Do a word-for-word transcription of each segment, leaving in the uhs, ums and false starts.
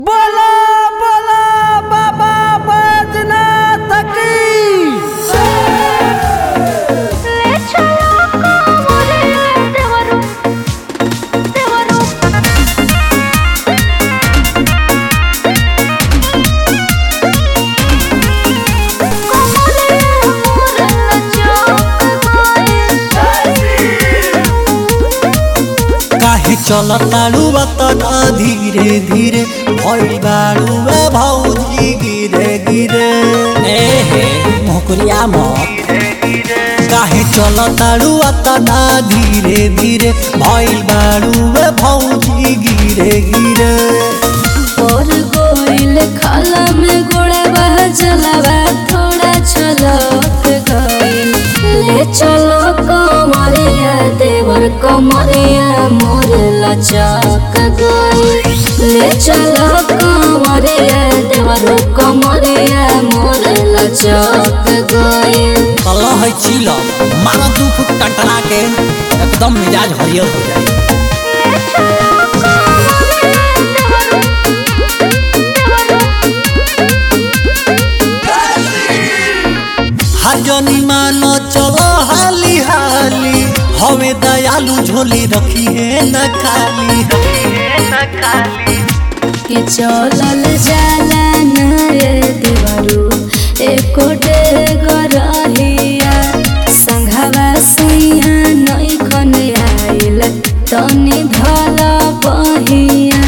बोला बोला बाबा बैजनाथ की। ले चलो कोमरे देवरो देवरो कोमरे मोरे चौक काहे चलताड़ू बतना धीरे धीरे भइल बाड़ू ए भौजी गिरे गिरे ए हे मोहकुरिया मत काहे चलताड़ू बतना धीरे धीरे भइल बाड़ू ए भौजी गिरे गिरे और गोइल खाला में गोड़ा बह जलावा थोड़ा छलक गइल। ले चलो कमरिया देवर कमरिया मोर लचक गइल। ले चलो कमरिया देवर कमरिया मोर लचक गइल। कल्ला है चिला मारा दू फुट टंटना के एकदम मिजाज हरियर हो जाए। ले चलो कमरिया देवरो हजनी मानो चलो हाली हाली हवे दयालु झोली रखी है न खाली के चलल जाला नए देवरू एको डेगर रहिया संघवा सैया नई खन आइल तनी धल बहिया।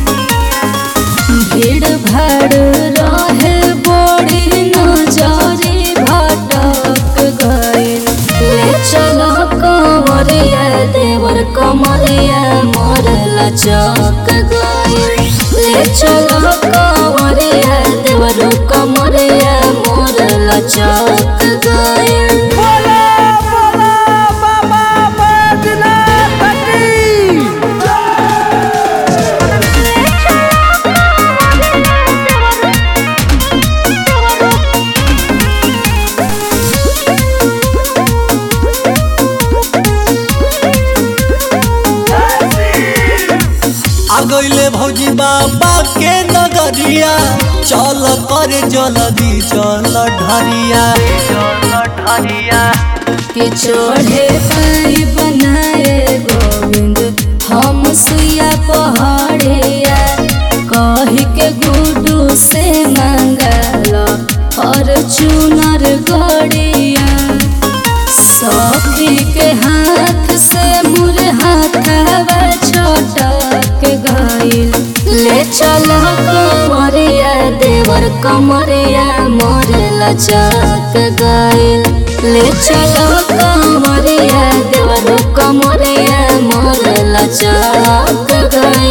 भीड़ भाड़ रहे बड़ी नजरी भटक गइल। ले चलो कमरिया देवर कमरिया मोर लचक गइल। ले चलो कमरिया देवर कमरिया मोर लचक गइल। बोला बोला बाबा बैजनाथ की। आ गइले भौजी बाबा के नगरिया चल कर जल्दी चल ढरिया के चढ़े पाई बनाए गोविंद हम सुइया पहाड़िया कही के गुडू से मंगल और चुनर गड़िया। सखी के हाथ से मुर हाथवा छोटक गइल। ले चलो कमरिया देवर कमरिया मोर लचक गइल। ले चलो कमरिया देवर कमरिया मोर लचक गइल।